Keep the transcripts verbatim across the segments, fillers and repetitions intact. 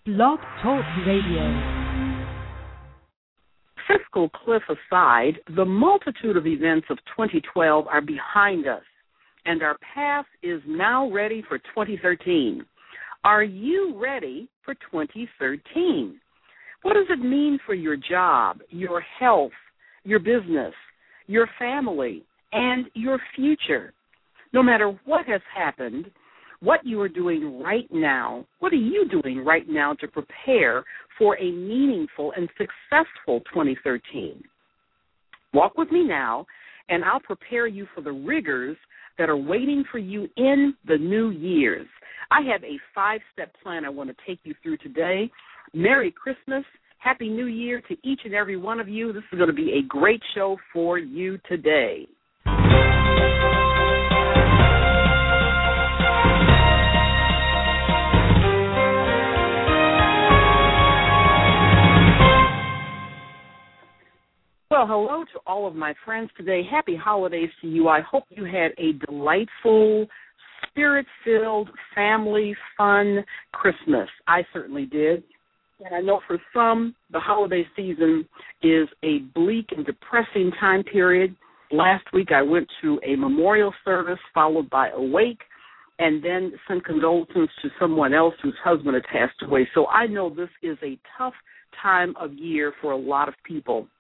Blog Talk Radio. Fiscal cliff aside, the multitude of events of twenty twelve are behind us, and our path is now ready for twenty thirteen. Are you ready for twenty thirteen? What does it mean for your job, your health, your business, your family, and your future? No matter what has happened, what you are doing right now, what are you doing right now to prepare for a meaningful and successful twenty thirteen? Walk with me now, and I'll prepare you for the rigors that are waiting for you in the new years. I have a five-step plan I want to take you through today. Merry Christmas. Happy New Year to each and every one of you. This is going to be a great show for you today. Well, hello to all of my friends today. Happy holidays to you. I hope you had a delightful, spirit-filled, family, fun Christmas. I certainly did. And I know for some, the holiday season is a bleak and depressing time period. Last week I went to a memorial service followed by a wake, and then sent condolences to someone else whose husband had passed away. So I know this is a tough time of year for a lot of people.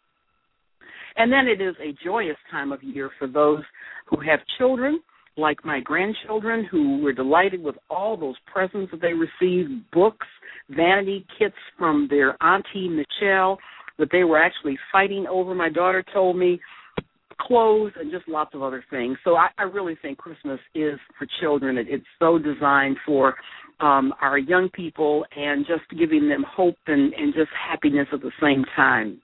And then it is a joyous time of year for those who have children, like my grandchildren, who were delighted with all those presents that they received, books, vanity kits from their auntie Michelle that they were actually fighting over, my daughter told me, clothes, and just lots of other things. So I, I really think Christmas is for children. It, it's so designed for um, our young people and just giving them hope and, and just happiness at the same time.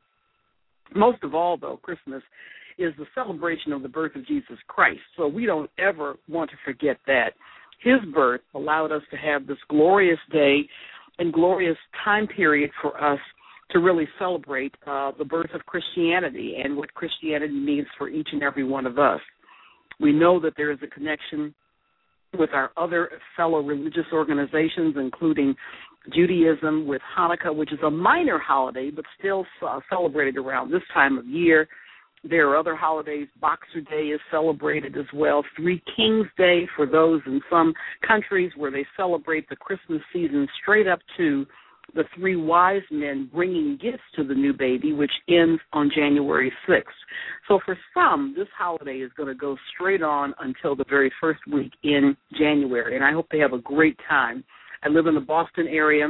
Most of all, though, Christmas is the celebration of the birth of Jesus Christ. So we don't ever want to forget that. His birth allowed us to have this glorious day and glorious time period for us to really celebrate uh, the birth of Christianity and what Christianity means for each and every one of us. We know that there is a connection with our other fellow religious organizations, including Judaism, with Hanukkah, which is a minor holiday but still uh, celebrated around this time of year. There are other holidays. Boxer Day is celebrated as well. Three Kings Day for those in some countries where they celebrate the Christmas season straight up to the three wise men bringing gifts to the new baby, which ends on January sixth. So for some, this holiday is going to go straight on until the very first week in January, and I hope they have a great time. I live in the Boston area,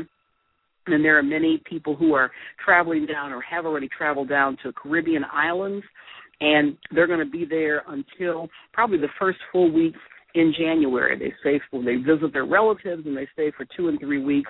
and there are many people who are traveling down or have already traveled down to Caribbean islands, and they're going to be there until probably the first full week in January. They stay for, they visit their relatives, and they stay for two and three weeks.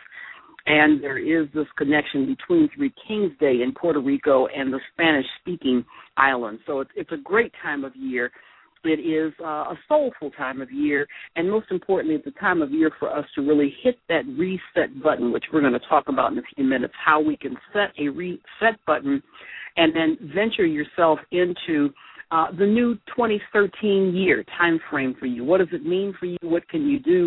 And there is this connection between Three Kings Day in Puerto Rico and the Spanish-speaking islands. So it's, it's a great time of year. It is uh, a soulful time of year, and most importantly, it's a time of year for us to really hit that reset button, which we're going to talk about in a few minutes, how we can set a reset button and then venture yourself into uh, the new twenty thirteen year time frame for you. What does it mean for you? What can you do?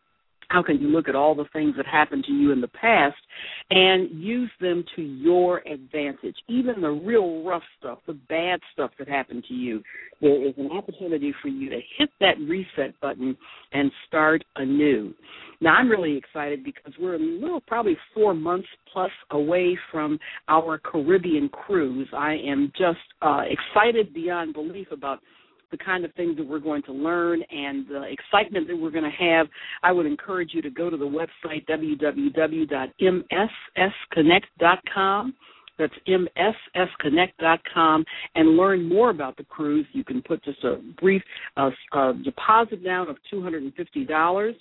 How can you look at all the things that happened to you in the past and use them to your advantage? Even the real rough stuff, the bad stuff that happened to you, there is an opportunity for you to hit that reset button and start anew. Now, I'm really excited because we're a little, probably four months plus away from our Caribbean cruise. I am just uh, excited beyond belief about the kind of things that we're going to learn and the excitement that we're going to have. I would encourage you to go to the website, w w w dot m s s connect dot com. That's m s s connect dot com, and learn more about the cruise. You can put just a brief uh, uh, deposit down of two hundred fifty dollars.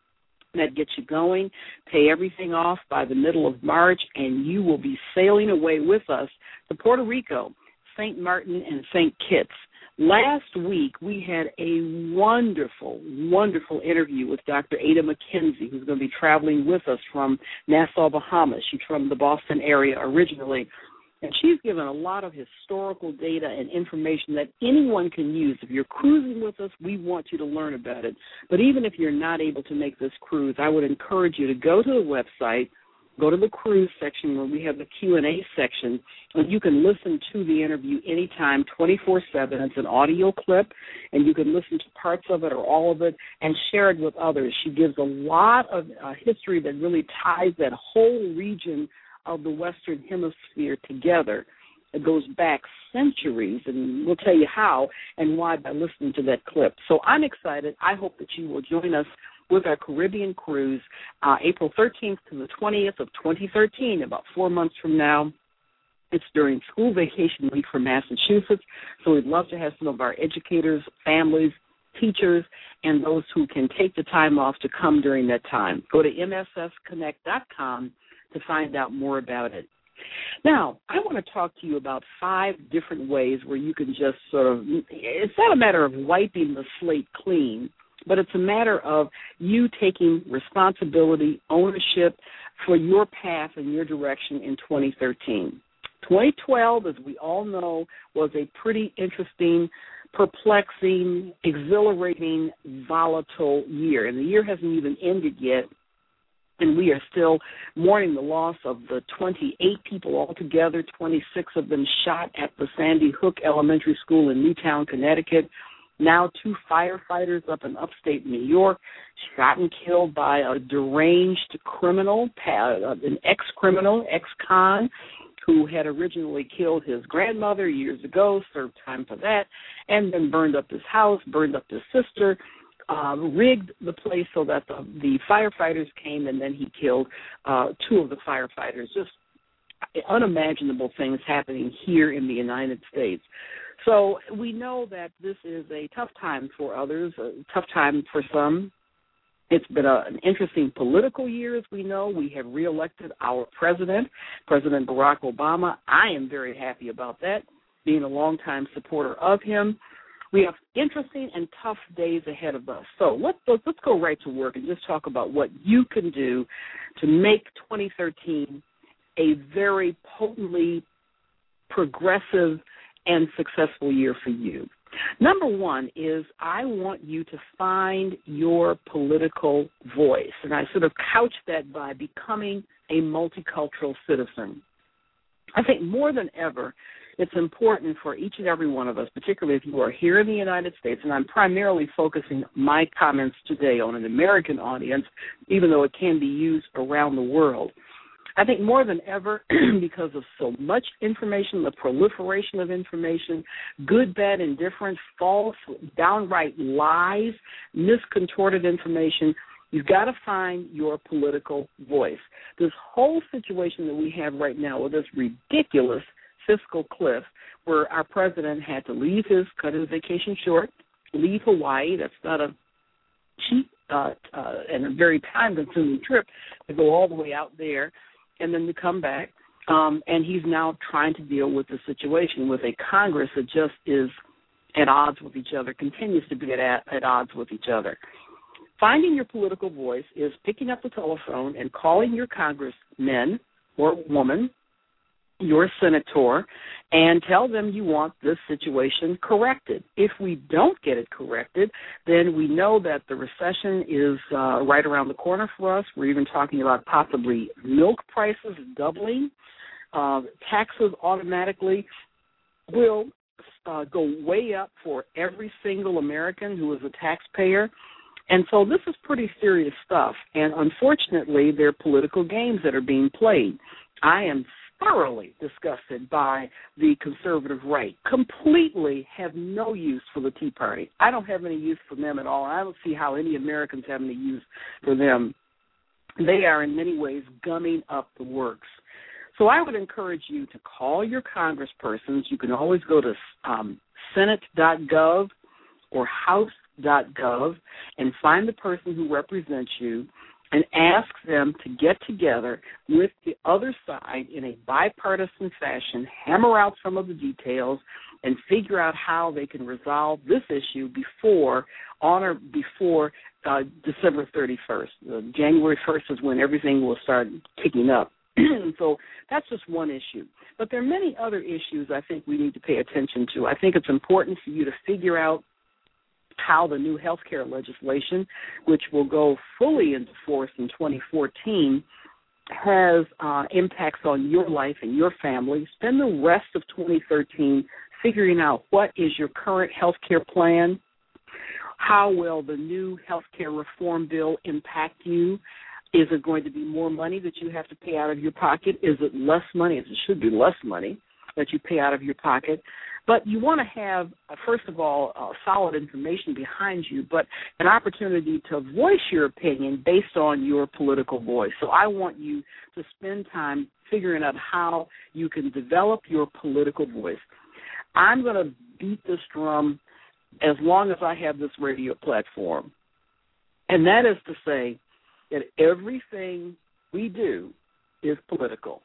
That gets you going. Pay everything off by the middle of March, and you will be sailing away with us to Puerto Rico, Saint Martin, and Saint Kitts. Last week, we had a wonderful, wonderful interview with Doctor Ada McKenzie, who's going to be traveling with us from Nassau, Bahamas. She's from the Boston area originally. And she's given a lot of historical data and information that anyone can use. If you're cruising with us, we want you to learn about it. But even if you're not able to make this cruise, I would encourage you to go to the website go to the cruise section where we have the Q and A section, and you can listen to the interview anytime, twenty-four seven. It's an audio clip, and you can listen to parts of it or all of it and share it with others. She gives a lot of uh, history that really ties that whole region of the Western Hemisphere together. It goes back centuries, and we'll tell you how and why by listening to that clip. So I'm excited. I hope that you will join us with our Caribbean cruise, uh, April thirteenth to the twentieth of twenty thirteen, about four months from now. It's during school vacation week for Massachusetts, so we'd love to have some of our educators, families, teachers, and those who can take the time off to come during that time. Go to M S S connect dot com to find out more about it. Now, I want to talk to you about five different ways where you can just sort of, it's not a matter of wiping the slate clean, but it's a matter of you taking responsibility, ownership for your path and your direction in twenty thirteen. twenty twelve, as we all know, was a pretty interesting, perplexing, exhilarating, volatile year. And the year hasn't even ended yet, and we are still mourning the loss of the twenty-eight people altogether, twenty-six of them shot at the Sandy Hook Elementary School in Newtown, Connecticut. Now two firefighters up in upstate New York shot and killed by a deranged criminal, an ex-criminal, ex-con, who had originally killed his grandmother years ago, served time for that, and then burned up his house, burned up his sister, uh, rigged the place so that the, the firefighters came, and then he killed uh, two of the firefighters. Just unimaginable things happening here in the United States. So we know that this is a tough time for others, a tough time for some. It's been a, an interesting political year, as we know. We have reelected our president, President Barack Obama. I am very happy about that, being a longtime supporter of him. We have interesting and tough days ahead of us. So let's, let's, let's go right to work and just talk about what you can do to make twenty thirteen a very potently progressive and successful year for you. Number one is I want you to find your political voice, and I sort of couch that by becoming a multicultural citizen. I think more than ever, it's important for each and every one of us, particularly if you are here in the United States, and I'm primarily focusing my comments today on an American audience, even though it can be used around the world. I think more than ever, because of so much information, the proliferation of information, good, bad, indifferent, false, downright lies, miscontorted information, you've got to find your political voice. This whole situation that we have right now with this ridiculous fiscal cliff where our president had to leave his, cut his vacation short, leave Hawaii, that's not a cheap uh, uh, and a very time-consuming trip to go all the way out there, and then to come back, um, and he's now trying to deal with the situation with a Congress that just is at odds with each other, continues to be at, at odds with each other. Finding your political voice is picking up the telephone and calling your congressman or woman, your senator, and tell them you want this situation corrected. If we don't get it corrected, then we know that the recession is uh, right around the corner for us. We're even talking about possibly milk prices doubling. Uh, taxes automatically will uh, go way up for every single American who is a taxpayer. And so this is pretty serious stuff. And unfortunately, there are political games that are being played. I am thoroughly disgusted by the conservative right, completely have no use for the Tea Party. I don't have any use for them at all. I don't see how any Americans have any use for them. They are in many ways gumming up the works. So I would encourage you to call your congresspersons. You can always go to um, senate dot gov or house dot gov and find the person who represents you and ask them to get together with the other side in a bipartisan fashion, hammer out some of the details, and figure out how they can resolve this issue before on or before uh, December thirty-first. Uh, January first is when everything will start kicking up. So that's just one issue. But there are many other issues I think we need to pay attention to. I think it's important for you to figure out how the new health care legislation, which will go fully into force in twenty fourteen, has uh, impacts on your life and your family. Spend the rest of twenty thirteen figuring out what is your current health care plan, how will the new health care reform bill impact you. Is it going to be more money that you have to pay out of your pocket? Is it less money? It should be less money that you pay out of your pocket. But you want to have, uh, first of all, uh, solid information behind you, but an opportunity to voice your opinion based on your political voice. So I want you to spend time figuring out how you can develop your political voice. I'm going to beat this drum as long as I have this radio platform, and that is to say that everything we do is political.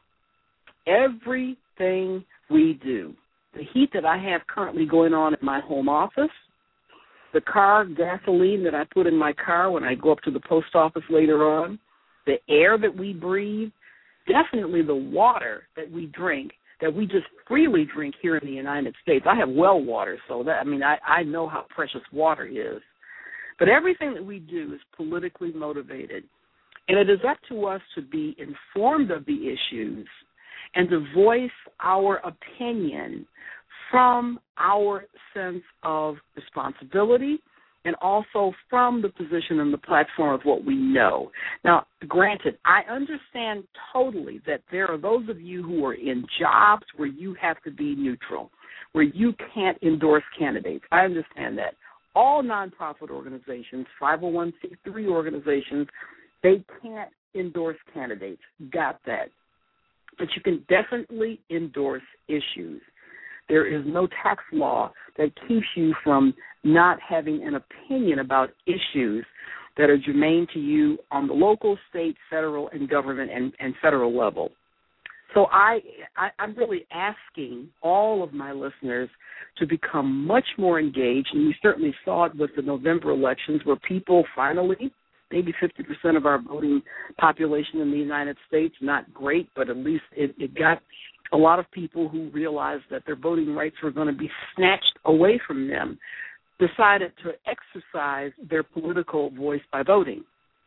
Everything we do. The heat that I have currently going on in my home office, the car gasoline that I put in my car when I go up to the post office later on, the air that we breathe, definitely the water that we drink, that we just freely drink here in the United States. I have well water, so that I mean, I, I know how precious water is. But everything that we do is politically motivated, and it is up to us to be informed of the issues and to voice our opinion from our sense of responsibility and also from the position and the platform of what we know. Now, granted, I understand totally that there are those of you who are in jobs where you have to be neutral, where you can't endorse candidates. I understand that. All nonprofit organizations, five oh one c three organizations, they can't endorse candidates. Got that. But you can definitely endorse issues. There is no tax law that keeps you from not having an opinion about issues that are germane to you on the local, state, federal, and government and, and federal level. So I, I, I'm really asking all of my listeners to become much more engaged, and you certainly saw it with the November elections where people finally, maybe fifty percent of our voting population in the United States, not great, but at least it, it got a lot of people who realized that their voting rights were going to be snatched away from them, decided to exercise their political voice by voting.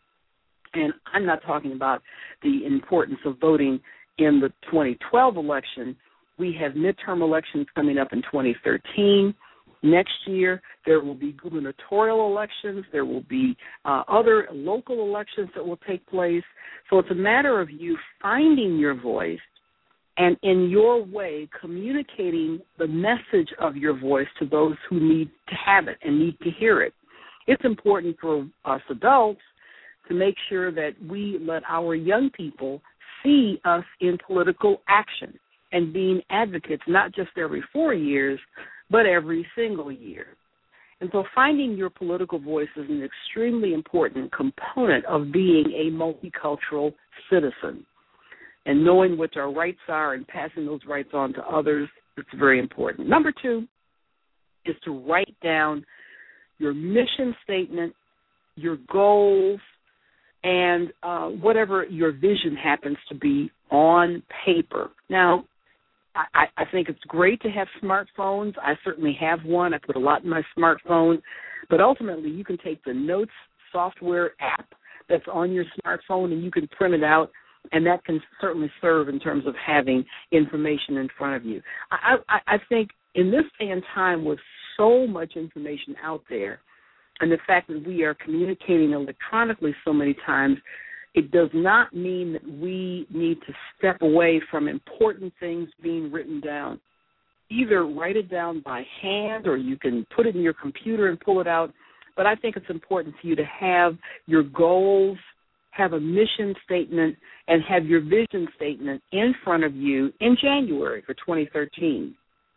And I'm not talking about the importance of voting in the twenty twelve election. We have midterm elections coming up in twenty thirteen. Next year, there will be gubernatorial elections. There will be uh, other local elections that will take place. So it's a matter of you finding your voice and in your way communicating the message of your voice to those who need to have it and need to hear it. It's important for us adults to make sure that we let our young people see us in political action and being advocates, not just every four years, but every single year. And so finding your political voice is an extremely important component of being a multicultural citizen. And knowing what our rights are and passing those rights on to others, it's very important. Number two is to write down your mission statement, your goals, and uh, whatever your vision happens to be on paper. Now, I, I think it's great to have smartphones. I certainly have one. I put a lot in my smartphone. But ultimately, you can take the Notes software app that's on your smartphone and you can print it out, and that can certainly serve in terms of having information in front of you. I, I, I think in this day and time with so much information out there, and the fact that we are communicating electronically so many times, it does not mean that we need to step away from important things being written down. Either write it down by hand or you can put it in your computer and pull it out. But I think it's important for you to have your goals, have a mission statement, and have your vision statement in front of you in January for twenty thirteen.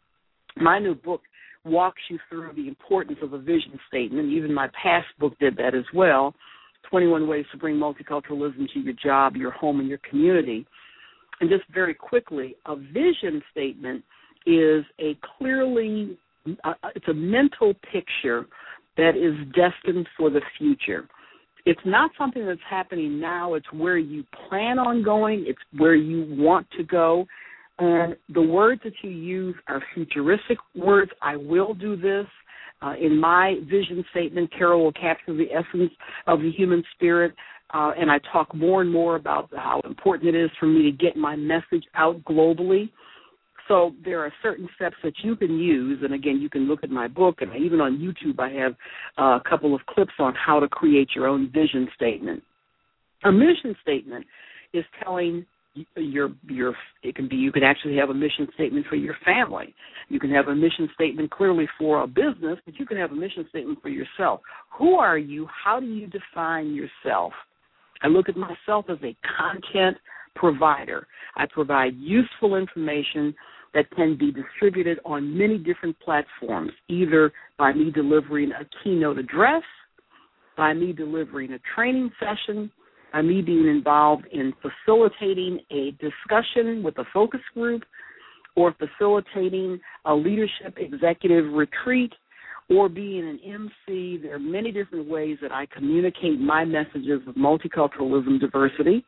My new book walks you through the importance of a vision statement. Even my past book did that as well, twenty-one Ways to Bring Multiculturalism to Your Job, Your Home, and Your Community. And just very quickly, a vision statement is a clearly, uh, it's a mental picture that is destined for the future. It's not something that's happening now. It's where you plan on going. It's where you want to go. And the words that you use are futuristic words. I will do this. Uh, in my vision statement, Carol will capture the essence of the human spirit. uh, and I talk more and more about how important it is for me to get my message out globally. So there are certain steps that you can use, and again, you can look at my book, and even on YouTube I have uh, a couple of clips on how to create your own vision statement. A mission statement is telling your your it can be you can actually have a mission statement for your family. You can have a mission statement clearly for a business, but you can have a mission statement for yourself. Who are you? How do you define yourself? I look at myself as a content provider. I provide useful information that can be distributed on many different platforms, either by me delivering a keynote address, by me delivering a training session, by me being involved in facilitating a discussion with a focus group, or facilitating a leadership executive retreat, or being an M C. There are many different ways that I communicate my messages of multiculturalism, diversity,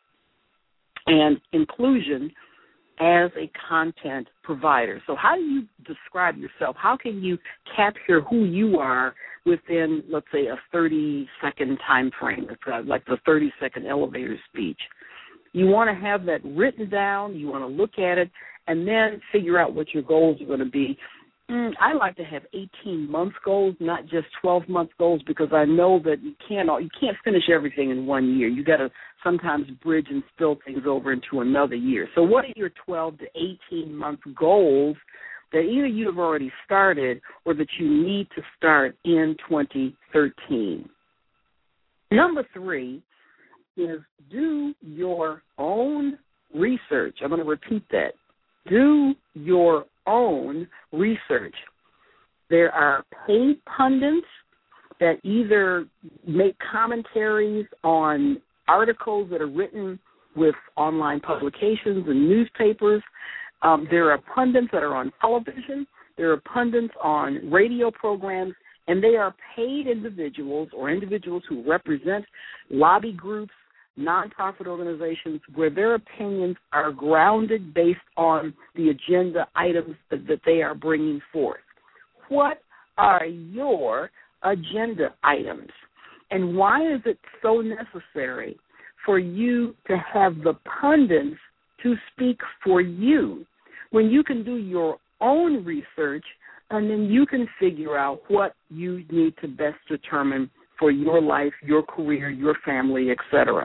and inclusion as a content provider. So how do you describe yourself? How can you capture who you are within, let's say, a thirty-second time frame, like the thirty-second elevator speech? You want to have that written down. You want to look at it and then figure out what your goals are going to be. Mm, I like to have eighteen-month goals, not just twelve-month goals, because I know that you can't you can't finish everything in one year. You got to sometimes bridge and spill things over into another year. So what are your twelve to eighteen-month goals that either you have already started or that you need to start in twenty thirteen? Number three is do your own research. I'm going to repeat that. Do your own research. There are paid pundits that either make commentaries on articles that are written with online publications and newspapers. Um, there are pundits that are on television. There are pundits on radio programs, and they are paid individuals or individuals who represent lobby groups, nonprofit organizations, where their opinions are grounded based on the agenda items that, that they are bringing forth. What are your agenda items? And why is it so necessary for you to have the pundits to speak for you when you can do your own research and then you can figure out what you need to best determine for your life, your career, your family, et cetera?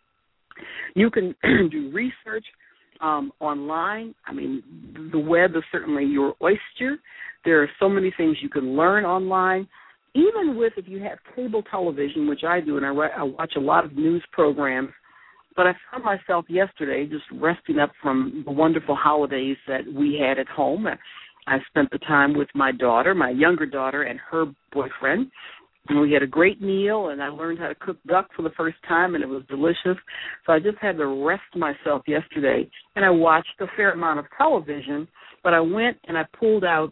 You can do research um, online. I mean, the web is certainly your oyster. There are so many things you can learn online. Even with, if you have cable television, which I do, and I, I watch a lot of news programs, but I found myself yesterday just resting up from the wonderful holidays that we had at home. I spent the time with my daughter, my younger daughter, and her boyfriend. And we had a great meal, and I learned how to cook duck for the first time, and it was delicious. So I just had to rest myself yesterday, and I watched a fair amount of television, but I went and I pulled out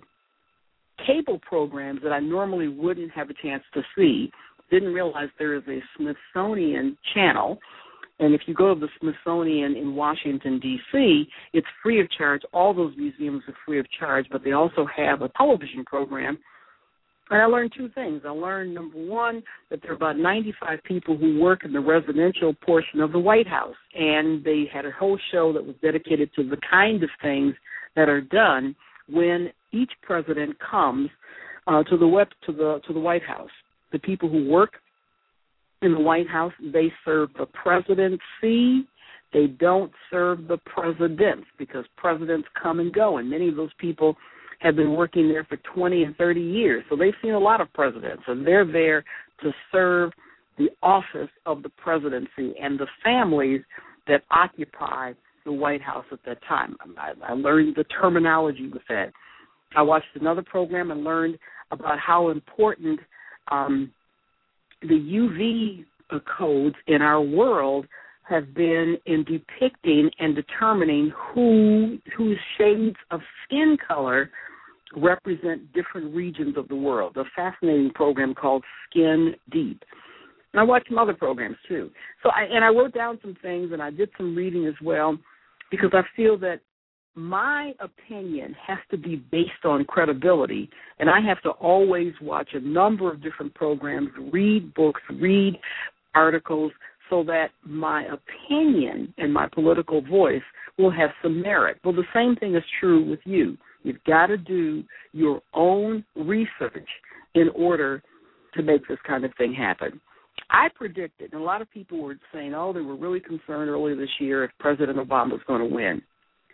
cable programs that I normally wouldn't have a chance to see. Didn't realize there is a Smithsonian channel, and if you go to the Smithsonian in Washington, D C, it's free of charge. All those museums are free of charge, but they also have a television program. And I learned two things. I learned, number one, that there are about ninety-five people who work in the residential portion of the White House, and they had a whole show that was dedicated to the kind of things that are done when each president comes uh, to the web, to the to the White House. The people who work in the White House, they serve the presidency. They don't serve the presidents, because presidents come and go, and many of those people have been working there for twenty and thirty years. So they've seen a lot of presidents, and they're there to serve the office of the presidency and the families that occupy the White House at that time. I, I learned the terminology with that. I watched another program and learned about how important um, the U V codes in our world have been in depicting and determining who whose shades of skin color represent different regions of the world. A fascinating program called Skin Deep. And I watched some other programs too. So I, and I wrote down some things, and I did some reading as well, because I feel that my opinion has to be based on credibility, and I have to always watch a number of different programs, read books, read articles, so that my opinion and my political voice will have some merit. Well, the same thing is true with you. You've got to do your own research in order to make this kind of thing happen. I predicted, and a lot of people were saying, oh, they were really concerned earlier this year if President Obama was going to win.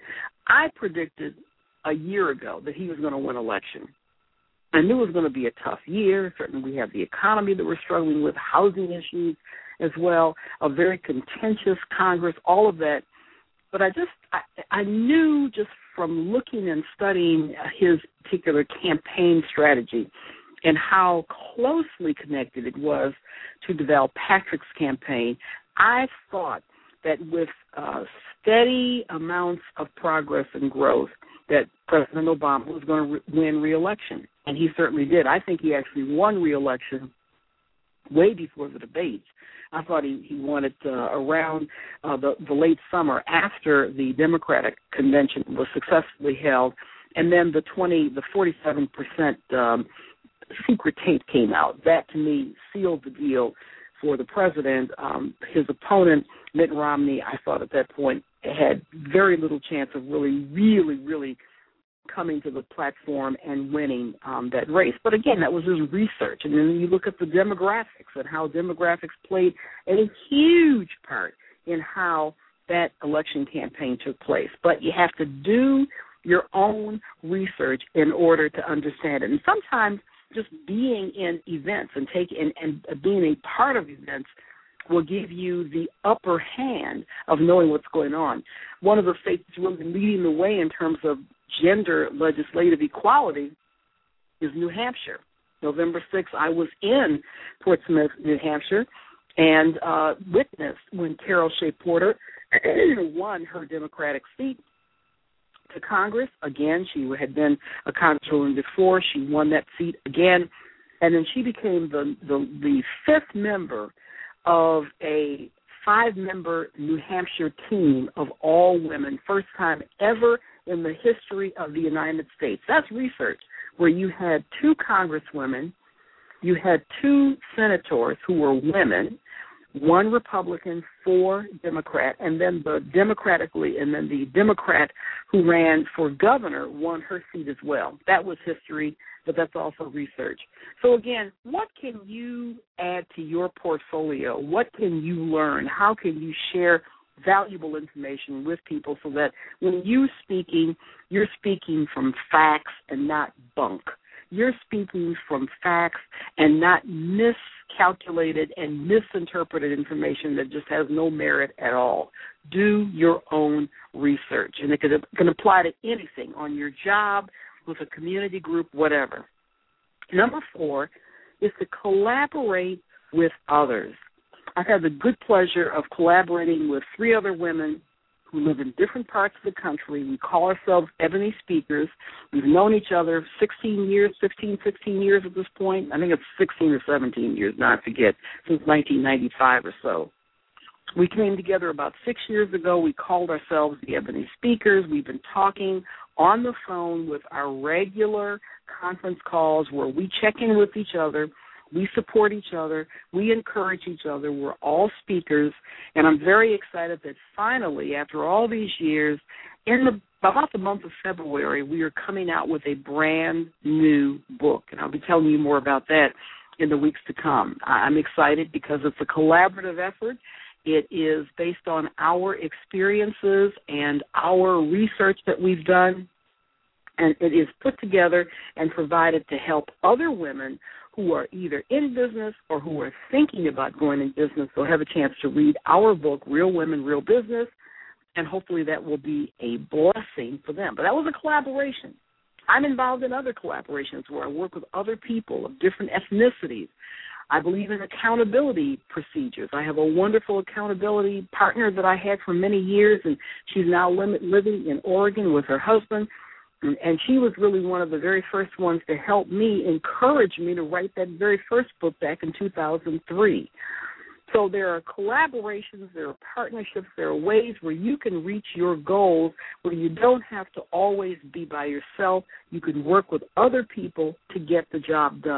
I predicted a year ago that he was going to win election. I knew it was going to be a tough year. Certainly we have the economy that we're struggling with, housing issues as well, a very contentious Congress, all of that. But I just, I, I knew just from looking and studying his particular campaign strategy and how closely connected it was to Deval Patrick's campaign, I thought that with uh, steady amounts of progress and growth that President Obama was going to re- win re-election. And he certainly did. I think he actually won re-election way before the debates. I thought he, he won it uh, around uh, the, the late summer after the Democratic convention was successfully held, and then the twenty, the forty-seven percent um, secret tape came out. That, to me, sealed the deal for the president. Um, his opponent, Mitt Romney, I thought at that point had very little chance of really, really, really coming to the platform and winning um, that race. But again, that was his research. And then you look at the demographics and how demographics played a huge part in how that election campaign took place. But you have to do your own research in order to understand it. And sometimes just being in events and take and, and being a part of events will give you the upper hand of knowing what's going on. One of the states that's really leading the way in terms of gender legislative equality is New Hampshire. November sixth, I was in Portsmouth, New Hampshire, and uh, witnessed when Carol Shea Porter won her Democratic seat to Congress. Again, she had been a congresswoman before. She won that seat again, and then she became the, the, the fifth member of a five-member New Hampshire team of all women, first time ever in the history of the United States. That's research, where you had two congresswomen, you had two senators who were women, one Republican, four Democrat, and then the Democratically, and then the Democrat who ran for governor won her seat as well. That was history, but that's also research. So again, what can you add to your portfolio? What can you learn? How can you share valuable information with people so that when you're speaking, you're speaking from facts and not bunk. You're speaking from facts and not miscalculated and misinterpreted information that just has no merit at all. Do your own research, and it can, it can apply to anything, on your job, with a community group, whatever. Number four is to collaborate with others. I've had the good pleasure of collaborating with three other women who live in different parts of the country. We call ourselves Ebony Speakers. We've known each other sixteen years, fifteen, sixteen years at this point. I think it's sixteen or seventeen years, now I forget, since nineteen ninety-five or so. We came together about six years ago. We called ourselves the Ebony Speakers. We've been talking on the phone with our regular conference calls where we check in with each other. We support each other. We encourage each other. We're all speakers, and I'm very excited that finally, after all these years, in the, about the month of February, we are coming out with a brand new book, and I'll be telling you more about that in the weeks to come. I'm excited because it's a collaborative effort. It is based on our experiences and our research that we've done, and it is put together and provided to help other women who are either in business or who are thinking about going in business. They'll have a chance to read our book, Real Women, Real Business, and hopefully that will be a blessing for them. But that was a collaboration. I'm involved in other collaborations where I work with other people of different ethnicities. I believe in accountability procedures. I have a wonderful accountability partner that I had for many years, and she's now living in Oregon with her husband. And she was really one of the very first ones to help me, encourage me to write that very first book back in two thousand three. So there are collaborations, there are partnerships, there are ways where you can reach your goals where you don't have to always be by yourself. You can work with other people to get the job done.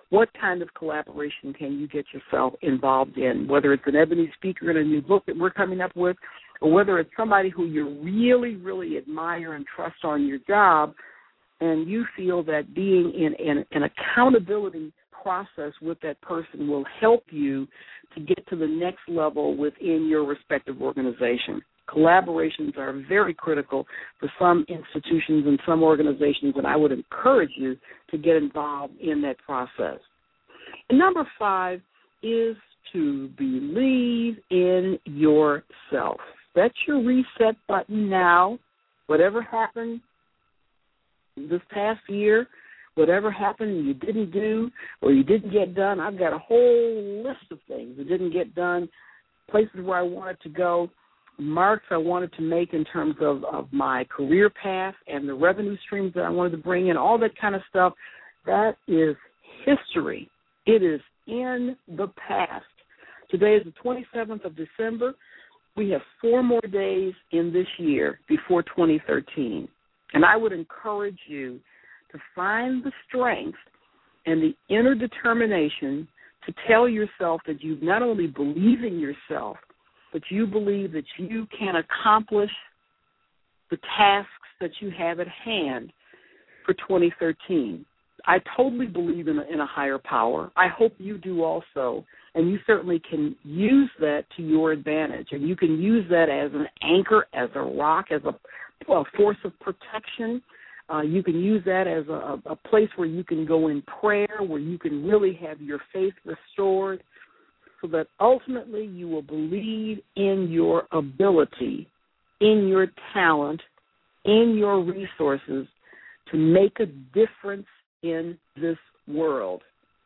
What kind of collaboration can you get yourself involved in, whether it's an Ebony speaker in a new book that we're coming up with, or whether it's somebody who you really, really admire and trust on your job, and you feel that being in, in an accountability process with that person will help you to get to the next level within your respective organization. Collaborations are very critical for some institutions and some organizations, and I would encourage you to get involved in that process. And number five is to believe in yourself. Set your reset button now. Whatever happened this past year, whatever happened you didn't do or you didn't get done, I've got a whole list of things that didn't get done, places where I wanted to go, marks I wanted to make in terms of, of my career path and the revenue streams that I wanted to bring in, all that kind of stuff. That is history. It is in the past. Today is the twenty-seventh of December. We have four more days in this year before twenty thirteen. And I would encourage you to find the strength and the inner determination to tell yourself that you not only believe in yourself, but you believe that you can accomplish the tasks that you have at hand for twenty thirteen. I totally believe in a, in a higher power. I hope you do also, and you certainly can use that to your advantage, and you can use that as an anchor, as a rock, as a, a force of protection. Uh, you can use that as a, a place where you can go in prayer, where you can really have your faith restored, so that ultimately you will believe in your ability, in your talent, in your resources to make a difference in this world.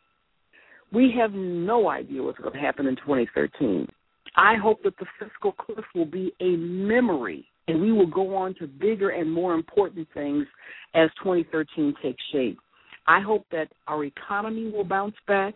We have no idea what's going to happen in twenty thirteen. I hope that the fiscal cliff will be a memory, and we will go on to bigger and more important things as twenty thirteen takes shape. I hope that our economy will bounce back.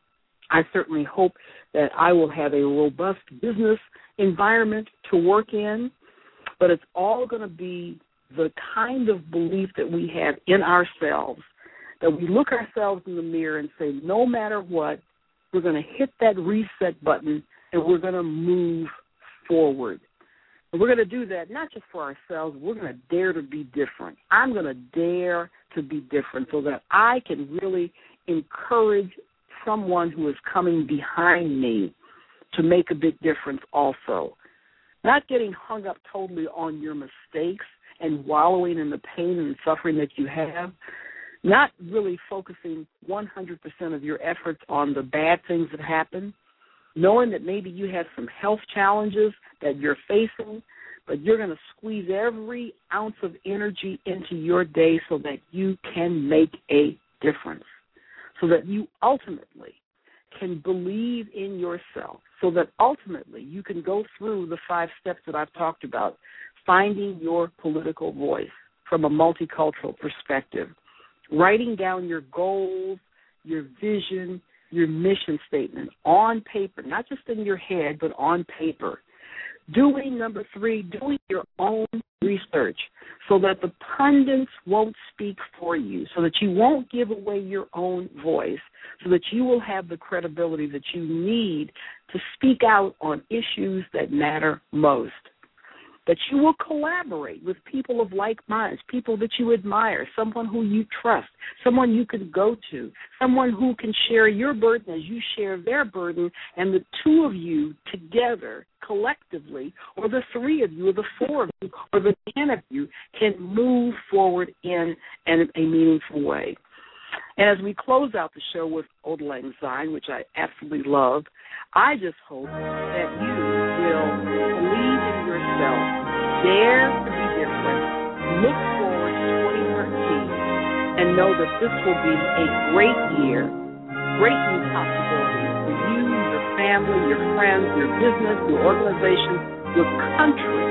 I certainly hope that I will have a robust business environment to work in, but it's all going to be the kind of belief that we have in ourselves, that we look ourselves in the mirror and say, no matter what, we're going to hit that reset button and we're going to move forward. And we're going to do that not just for ourselves, we're going to dare to be different. I'm going to dare to be different so that I can really encourage someone who is coming behind me to make a big difference also. Not getting hung up totally on your mistakes and wallowing in the pain and suffering that you have. Not really focusing one hundred percent of your efforts on the bad things that happen. Knowing that maybe you have some health challenges that you're facing, but you're going to squeeze every ounce of energy into your day so that you can make a difference, so that you ultimately can believe in yourself, so that ultimately you can go through the five steps that I've talked about, finding your political voice from a multicultural perspective, writing down your goals, your vision, your mission statement on paper, not just in your head, but on paper. Doing, number three, doing your own research so that the pundits won't speak for you, so that you won't give away your own voice, so that you will have the credibility that you need to speak out on issues that matter most. That you will collaborate with people of like minds, people that you admire, someone who you trust, someone you can go to, someone who can share your burden as you share their burden, and the two of you together, collectively, or the three of you, or the four of you, or the ten of you, can move forward in a meaningful way. And as we close out the show with Auld Lang Syne, which I absolutely love, I just hope that you will believe in yourself, dare to be different, look forward to twenty thirteen, and know that this will be a great year, great new possibilities for you, your family, your friends, your business, your organization, your country,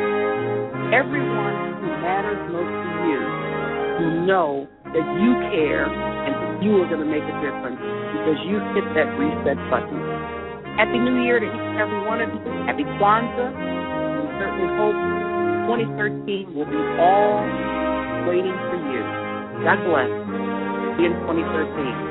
everyone who matters most to you, who know that you care and that you are going to make a difference because you hit that reset button. Happy New Year to each and every one of you. Happy Kwanzaa. We certainly hope twenty thirteen will be all waiting for you. God bless. See you in twenty thirteen.